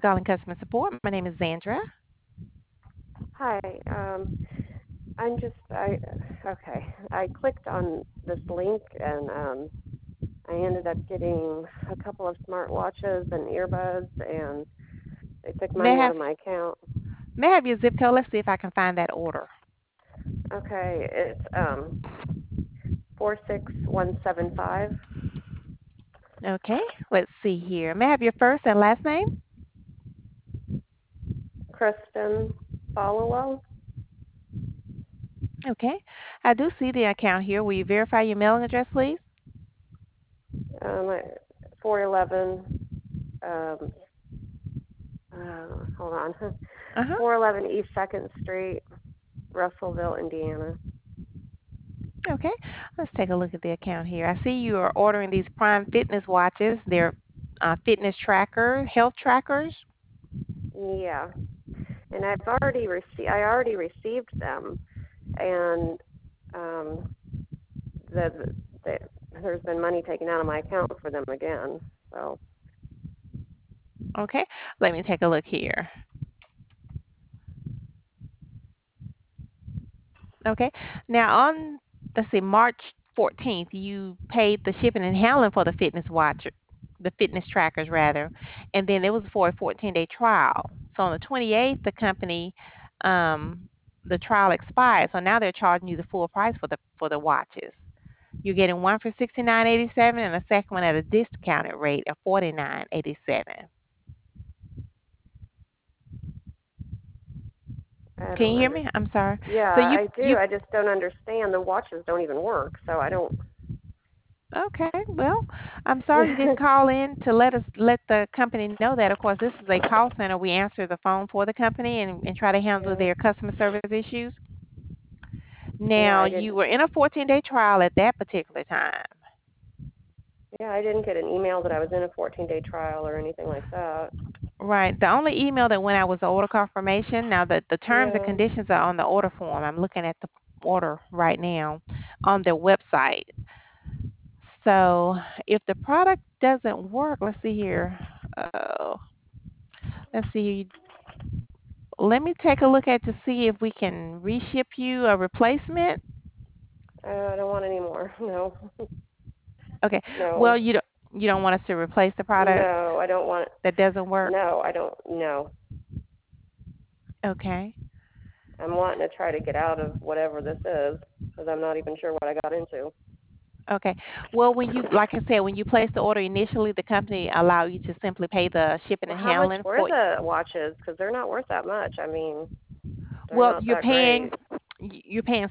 calling customer support. My name is Zandra. Hi. I'm just I okay. I clicked on this link and I ended up getting a couple of smartwatches and earbuds and they took May I money out have of my account. may I have your zip code? Let's see if I can find that order. Okay, it's 46175. Okay, let's see here. May I have your first and last name? Kristen Followo. Okay, I do see the account here. Will you verify your mailing address, please? 411 um hold on. Uh huh. 411 East 2nd Street, Russellville, Indiana. Okay, let's take a look at the account here. I see you are ordering these Prime Fitness watches. They're fitness tracker, health trackers. Yeah. And I already received them, and um, the there's been money taken out of my account for them again. So Okay, let me take a look here. Okay, now on let's see, March 14th, you paid the shipping and handling for the fitness watch, the fitness trackers rather, and then it was for a 14-day trial. So on the 28th, the company, the trial expired. So now they're charging you the full price for the watches. You're getting one for 69.87 and a second one at a discounted rate of 49.87. I Can don't you hear under. me? I'm sorry. Yeah, So I you do. I just don't understand. The watches don't even work, so I don't. okay. Well, I'm sorry you didn't call in to let the company know that. Of course, this is a call center. We answer the phone for the company and try to handle Yeah, their customer service issues. yeah, Now, I you didn't. were in a 14-day trial at that particular time. Yeah, I didn't get an email that I was in a 14-day trial or anything like that. Right. The only email that went out was the order confirmation. Now, the terms and Yeah. conditions are on the order form. I'm looking at the order right now on their website. So, if the product doesn't work, let's see here. Uh, let's see. Let me take a look at to see if we can reship you a replacement. I don't want any more. No, Okay. no, Well, you don't want us to replace the product no. I don't want. that doesn't work. No, I don't. No, Okay. I'm wanting to try to get out of whatever this is because I'm not even sure what I got into. Okay. Well, like I said, when you place the order initially, the company allow you to simply pay the shipping Well, and how much handling were for. the watches? Because they're not worth that much. I mean, they're Well, not that great. you're paying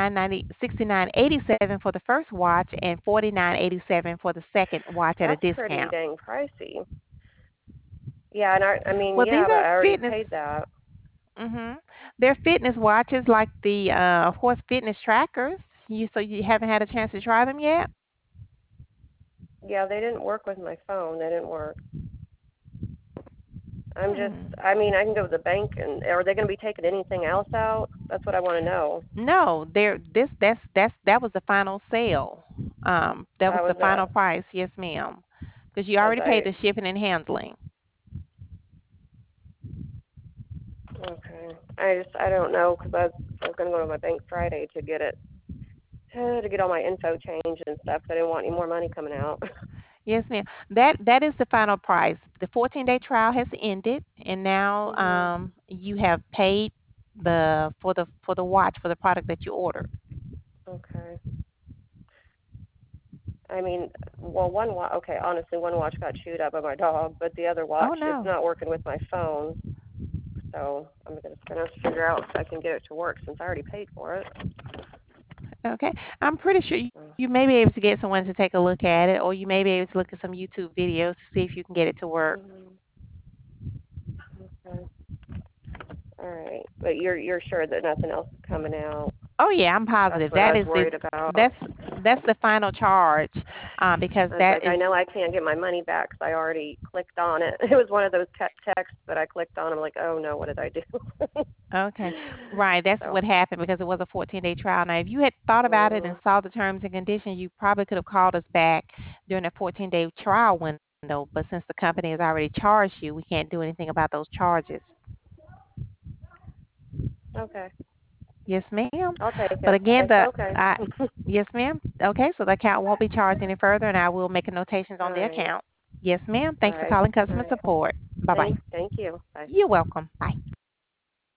69.87 for the first watch and 49.87 for the second watch at a That's pretty discount. dang pricey. Yeah, and I mean, Well, these yeah, but are I already fitness. paid that. They're fitness watches like the of course fitness trackers. You haven't had a chance to try them yet? Yeah, they didn't work with my phone. They didn't work. Hmm. I mean, I can go to the bank and are they going to be taking anything else out? That's what I want to know. No, that was the final sale. That was That the was final it. price. Yes, ma'am. Because you Cause already paid I, the shipping and handling. okay. I don't know because I was going to go to my bank Friday to get it, to get all my info changed and stuff. 'Cause I didn't want any more money coming out. Yes, ma'am. That is the final price. The 14-day trial has ended, and now Mhm. you have paid for the watch for the product that you ordered. Okay. I mean, well, one watch. Okay, honestly, one watch got chewed up by my dog, but the other Oh watch, it's no. not working with my phone. So gonna have to figure out if I can get it to work since I already paid for it. Okay. I'm pretty sure So, you may be able to get someone to take a look at it, or you may be able to look at some YouTube videos to see if you can get it to work. mhm. Okay. All right. But you're sure that nothing else is coming out? Oh yeah, I'm That's positive. what I was worried about. That's that's the final charge, because I was that like, I is know I can't get my money back because I already clicked on it. It was one of those texts that I clicked on. I'm like, oh no, what did I do? okay. Right, that's So, what happened because it was a 14-day trial. Now, if you had thought about it and mhm. saw the terms and conditions, you probably could have called us back during the 14-day trial window though, but since the company has already charged you, we can't do anything about those charges. Okay. Yes, ma'am. I'll take But it. again, It's okay. yes, ma'am. Okay, so the account won't be charged any further, and I will make notations All on the right. account. Yes, ma'am. All Thanks for right. calling All customer right. support. Bye bye. Thank you. Bye. You're welcome. Bye.